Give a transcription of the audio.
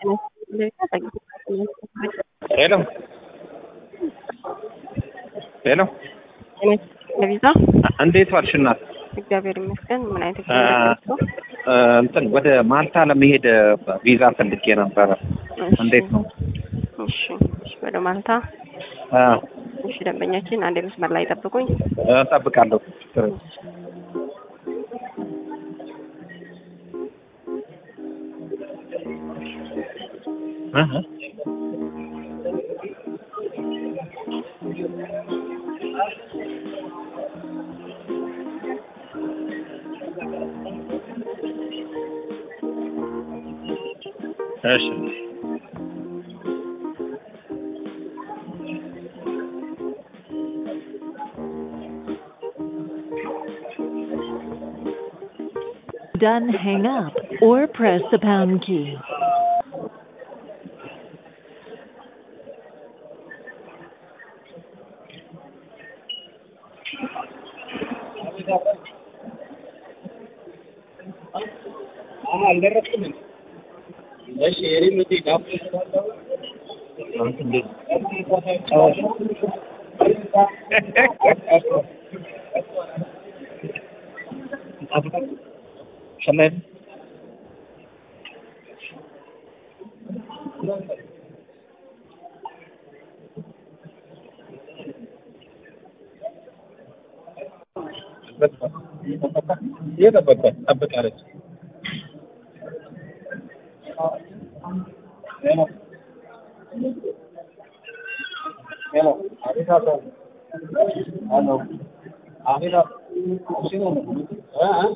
ሄሎ ሄሎ ለቪዛ እንዴት ዋልሽ እናት? እግዚአብሔር ይመስገን። ምን አይነት እንትን ወደ ማልታ ለመሄድ ቪዛ ፈልጌ ነበረ። እንዴት ነው? እሺ ወደ ማልታ እሺ፣ ደንበኛችን አንድ መስመር ላይ ጠብቁኝ። እጠብቃለሁ። እሺ Done, hang up or press the pound key. شمال ये तो बता रहे हेलो आगे साथ हेलो आगे साथ हां